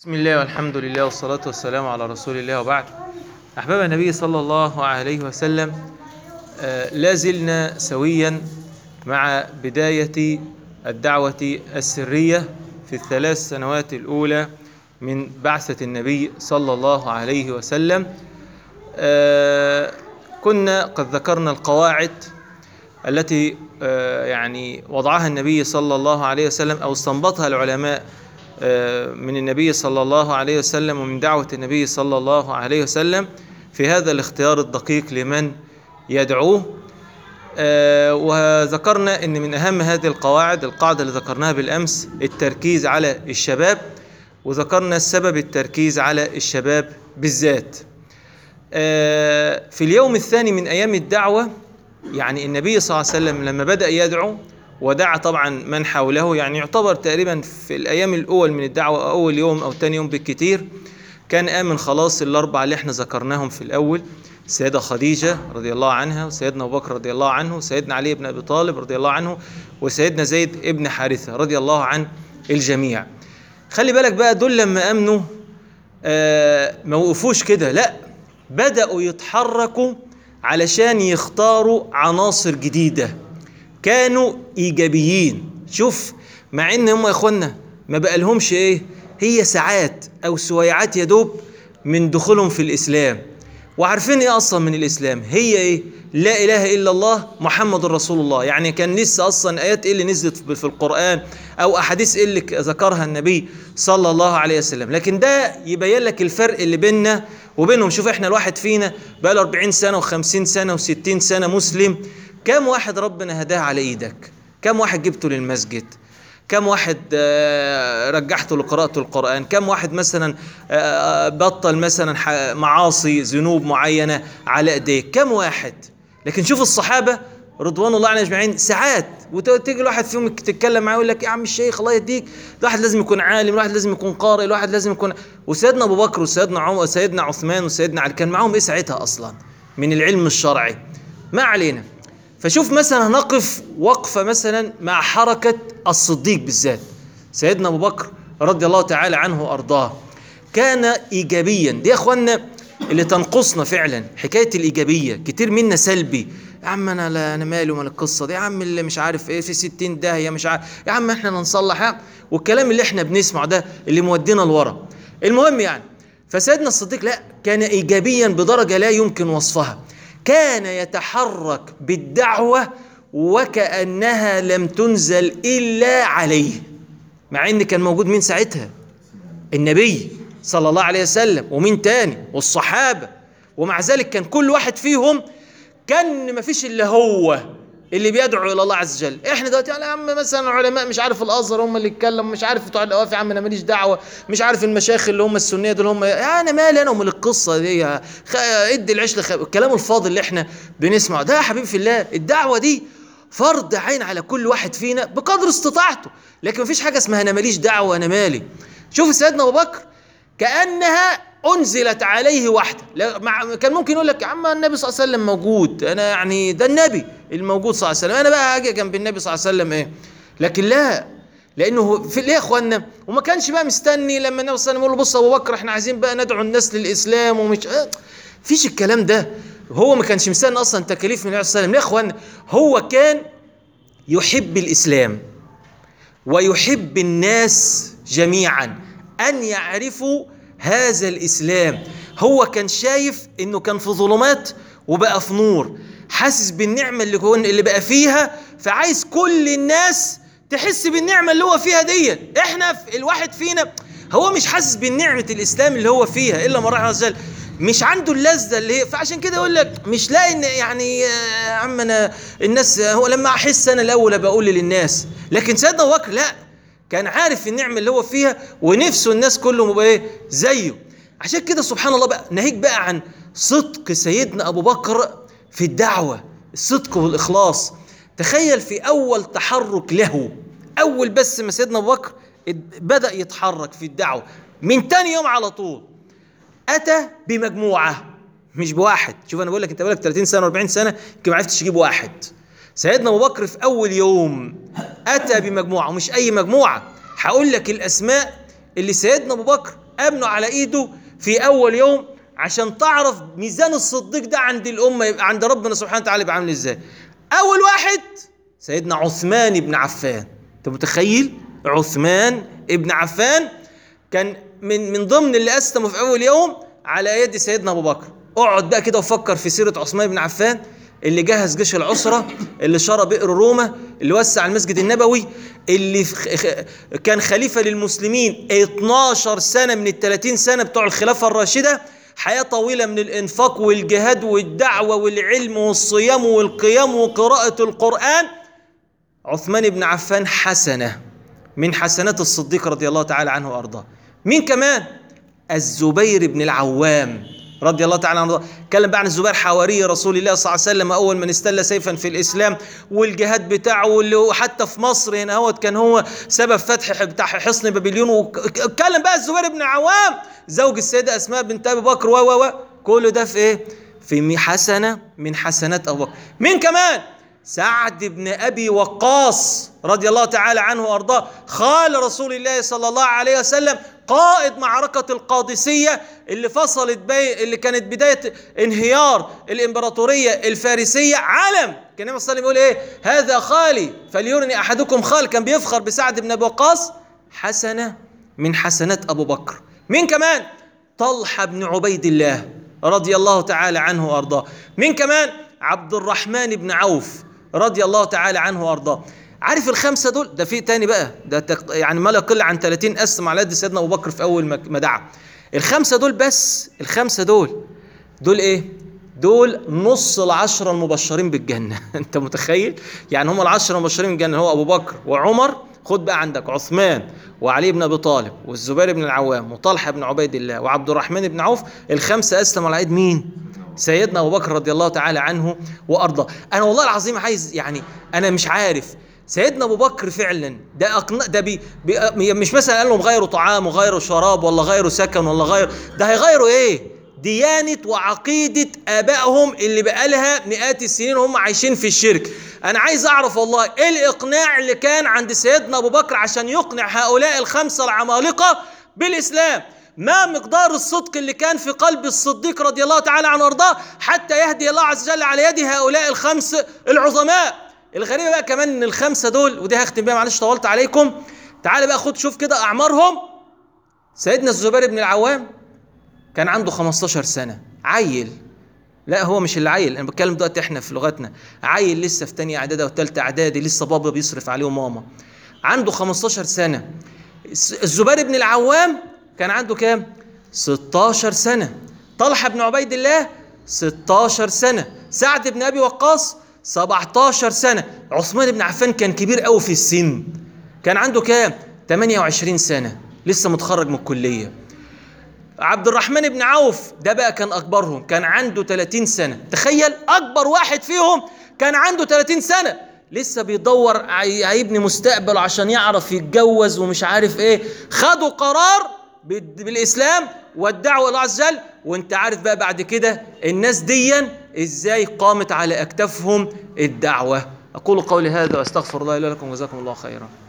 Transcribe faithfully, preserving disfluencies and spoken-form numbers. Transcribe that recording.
بسم الله والحمد لله والصلاة والسلام على رسول الله وبعد. أحباب النبي صلى الله عليه وسلم، آه لا زلنا سويا مع بداية الدعوة السرية في الثلاث سنوات الأولى من بعثة النبي صلى الله عليه وسلم. آه كنا قد ذكرنا القواعد التي آه يعني وضعها النبي صلى الله عليه وسلم أو استنبطها العلماء من النبي صلى الله عليه وسلم ومن دعوة النبي صلى الله عليه وسلم في هذا الاختيار الدقيق لمن يدعوه. وذكرنا أن من أهم هذه القواعد القاعدة اللي ذكرناها بالأمس التركيز على الشباب، وذكرنا السبب التركيز على الشباب بالذات. في اليوم الثاني من أيام الدعوة، يعني النبي صلى الله عليه وسلم لما بدأ يدعو ودعا طبعا من حوله، يعني يعتبر تقريبا في الأيام الأول من الدعوة أول يوم أو تاني يوم بالكتير كان آمن خلاص الأربعة اللي احنا ذكرناهم في الأول: السيدة خديجة رضي الله عنها، وسيدنا أبو بكر رضي الله عنه، وسيدنا علي بن أبي طالب رضي الله عنه، وسيدنا زيد ابن حارثة رضي الله عن الجميع. خلي بالك بقى، دول لما آمنوا آه ما وقفوش كده، لا، بدأوا يتحركوا علشان يختاروا عناصر جديدة، كانوا إيجابيين. شوف، مع إن هم يا إخوانا ما بقى لهمش إيه، هي ساعات أو سويعات يدوب من دخولهم في الإسلام، وعارفين إيه أصلا من الإسلام، هي إيه؟ لا إله إلا الله محمد رسول الله. يعني كان لسه أصلا آيات إيه اللي نزلت في القرآن أو أحاديث إيه اللي ذكرها النبي صلى الله عليه وسلم. لكن ده يبين لك الفرق اللي بيننا وبينهم. شوف، إحنا الواحد فينا بقى له أربعين سنة وخمسين سنة وستين سنة مسلم. كم واحد ربنا هداه على ايدك؟ كم واحد جبته للمسجد؟ كم واحد رجحته لقراءة القرآن؟ كم واحد مثلا بطل مثلا معاصي ذنوب معينة على ايديك؟ كم واحد؟ لكن شوف الصحابة رضوان الله عليهم اجمعين، ساعات وتيجي الواحد فيهم تتكلم معاه يقول لك يا عم الشيخ الله يهديك، الواحد لازم يكون عالم، الواحد لازم يكون قارئ، الواحد لازم يكون. وسيدنا ابو بكر وسيدنا عمر وسيدنا عثمان وسيدنا علي كان معاهم ايه ساعتها اصلا من العلم الشرعي؟ ما علينا. فشوف مثلا هنقف وقفة مثلا مع حركة الصديق بالذات. سيدنا أبو بكر رضي الله تعالى عنه وأرضاه كان إيجابيا. دي يا أخوانا اللي تنقصنا فعلا، حكاية الإيجابية. كتير منا سلبي، يا عم أنا لا أنا مالي ومال القصة دي، يا عم اللي مش عارف إيه في ستين داهية مش عارف، يا عم إحنا نصلح، والكلام اللي إحنا بنسمعه ده اللي مودينا لورا. المهم يعني، فسيدنا الصديق لا، كان إيجابيا بدرجة لا يمكن وصفها. كان يتحرك بالدعوة وكأنها لم تنزل إلا عليه، مع إن كان موجود مين ساعتها؟ النبي صلى الله عليه وسلم، ومين تاني؟ والصحابة. ومع ذلك كان كل واحد فيهم كان ما فيش إلا هو اللي بيدعو إلى الله عز وجل. إحنا دلوقتي يا عم مثلا علماء مش عارف الأزهر هم اللي يتكلموا، مش عارف بتوع الأوافي يا عم أنا ماليش دعوة، مش عارف المشايخ اللي هم السنية دول هم، يا أنا مالي أنا ومن القصة دي، ادي العيش لخ... الكلام الفاضي اللي إحنا بنسمعه ده. يا حبيبي في الله، الدعوة دي فرض عين على كل واحد فينا بقدر استطاعته، لكن مفيش حاجة اسمها أنا ماليش دعوة أنا مالي. شوف سيدنا أبو بكر كأنها أنزلت عليه وحده. كان ممكن يقول لك يا عم النبي صلى الله عليه وسلم موجود، أنا يعني ده النبي الموجود صلى الله عليه وسلم، أنا بقى هاجي جنب النبي صلى الله عليه وسلم إيه؟ لكن لا، لأنه في ليه يا إخوانا؟ وما كانش بقى مستني لما النبي صلى الله عليه وسلم يقول له بص أبو بكر إحنا عايزين بقى ندعو الناس للإسلام ومش آه فيش الكلام ده. هو ما كانش مستني أصلا تكاليف من النبي صلى الله عليه وسلم. ليه يا إخوانا؟ هو كان يحب الإسلام ويحب الناس جميعا أن يعرفوا هذا الإسلام. هو كان شايف إنه كان في ظلمات وبقى في نور، حاسس بالنعمة اللي كون اللي بقى فيها، فعايز كل الناس تحس بالنعمة اللي هو فيها دي. إحنا في الواحد فينا هو مش حاسس بالنعمة الإسلام اللي هو فيها إلا من رحمه الله، مش عنده اللذة اللي هي، فعشان كده يقول لك مش لاقي إن يعني يا عم أنا الناس، هو لما أحس أنا الأول بقول للناس. لكن سيدنا أبو بكر لا، كان عارف النعمة اللي هو فيها ونفسه الناس كلهم يبقى ايه زيه. عشان كده سبحان الله بقى ناهيك بقى عن صدق سيدنا أبو بكر في الدعوة، الصدق والإخلاص. تخيل في أول تحرك له، أول بس ما سيدنا أبو بكر بدأ يتحرك في الدعوة، من تاني يوم على طول أتى بمجموعة مش بواحد. شوف أنا بقول لك أنت بقالك ثلاثين سنة وأربعين سنة يمكن ما عرفتش تجيب واحد. سيدنا أبو بكر في أول يوم أتى بمجموعة، ومش أي مجموعة. هقول لك الأسماء اللي سيدنا أبو بكر ابنه على ايده في اول يوم عشان تعرف ميزان الصديق ده عند الامه، عند ربنا سبحانه وتعالى يبقى عامل ازاي. اول واحد سيدنا عثمان بن عفان. انت متخيل؟ عثمان بن عفان كان من من ضمن اللي اسلموا في اول يوم على يد سيدنا ابو بكر. اقعد بقى كده وفكر في سيره عثمان بن عفان، اللي جهز جيش العسرة، اللي شرى بئر روما، اللي وسع المسجد النبوي، اللي كان خليفة للمسلمين اتناشر سنة من الثلاثين سنة بتوع الخلافة الراشدة. حياة طويلة من الإنفاق والجهاد والدعوة والعلم والصيام والقيام وقراءة القرآن. عثمان بن عفان حسنة من حسنات الصديق رضي الله تعالى عنه وأرضاه. مين كمان؟ الزبير بن العوام رضي الله تعالى عنه. اتكلم بقى عن الزبير حواري رسول الله صلى الله عليه وسلم، اول من استل سيفا في الاسلام، والجهاد بتاعه، واللي حتى في مصر هنا هو كان هو سبب فتح بتاع حصن بابليون. واتكلم بقى الزبير بن عوام زوج السيده اسماء بنت ابي بكر و و كل ده في ايه؟ في حسنه من حسنات ابو بكر. مين كمان؟ سعد بن ابي وقاص رضي الله تعالى عنه وارضاه، خال رسول الله صلى الله عليه وسلم، قائد معركة القادسية اللي فصلت بي اللي كانت بداية انهيار الإمبراطورية الفارسية. علم كان النبي صلى الله عليه وسلم يقول إيه؟ هذا خالي فليرني أحدكم خال. كان بيفخر بسعد بن أبي وقاص. حسنة من حسنات أبو بكر. مين كمان؟ طلحة بن عبيد الله رضي الله تعالى عنه وأرضاه. مين كمان؟ عبد الرحمن بن عوف رضي الله تعالى عنه وأرضاه. عارف الخمسة دول؟ ده في تاني بقى، ده يعني ما لا يقل عن ثلاثين أسلم على يد سيدنا أبو بكر في أول ما دعا. الخمسة دول بس، الخمسة دول دول إيه؟ دول نص العشرة المبشرين بالجنة. أنت متخيل؟ يعني هم العشرة المبشرين بالجنة هو أبو بكر وعمر. خد بقى عندك عثمان وعلي بن أبي طالب والزبير بن العوام وطلحة بن عبيد الله وعبد الرحمن بن عوف. الخمسة أسلموا على يد مين؟ سيدنا أبو بكر رضي الله تعالى عنه وأرضاه. أنا والله العظيم عايز يعني أنا مش عارف سيدنا ابو بكر فعلا ده أقن... ده بي... بي... مش مثلا قال لهم غيروا طعام وغيروا شراب ولا غيروا سكن ولا غير، ده هيغيروا ايه؟ ديانه وعقيده ابائهم اللي بقالها مئات السنين هم عايشين في الشرك. انا عايز اعرف والله ايه الاقناع اللي كان عند سيدنا ابو بكر عشان يقنع هؤلاء الخمسه العمالقه بالاسلام؟ ما مقدار الصدق اللي كان في قلب الصديق رضي الله تعالى عنه وارضاه حتى يهدي الله عز وجل على يد هؤلاء الخمس العظماء. الغريبة بقى كمان ان الخمسة دول، ودي هختم بيها معلش طولت عليكم، تعال بقى خد شوف كده اعمارهم. سيدنا الزبير بن العوام كان عنده خمستاشر سنة، عيل. لا هو مش اللي عيل، انا بتكلم دلوقتي احنا في لغتنا، عيل لسه في تانية اعدادي وثالثة اعدادي، لسه بابا بيصرف عليه وماما، عنده خمستاشر سنة. الزبير بن العوام كان عنده كام؟ ستاشر سنة. طلحة بن عبيد الله ستاشر سنة. سعد بن ابي وقاص سبعتاشر سنة. عثمان بن عفان كان كبير قوي في السن، كان عنده كام؟ تمانية وعشرين سنة، لسه متخرج من الكلية. عبد الرحمن بن عوف ده بقى كان أكبرهم، كان عنده تلاتين سنة. تخيل أكبر واحد فيهم كان عنده تلاتين سنة، لسه بيدور هيبني مستقبل عشان يعرف يتجوز ومش عارف ايه. خدوا قرار بالإسلام والدعوة الله عز وجل. وانت عارف بقى بعد كده الناس ديا ازاي قامت على اكتافهم الدعوة. اقول قولي هذا واستغفر الله لي ولكم، جزاكم الله خيرا.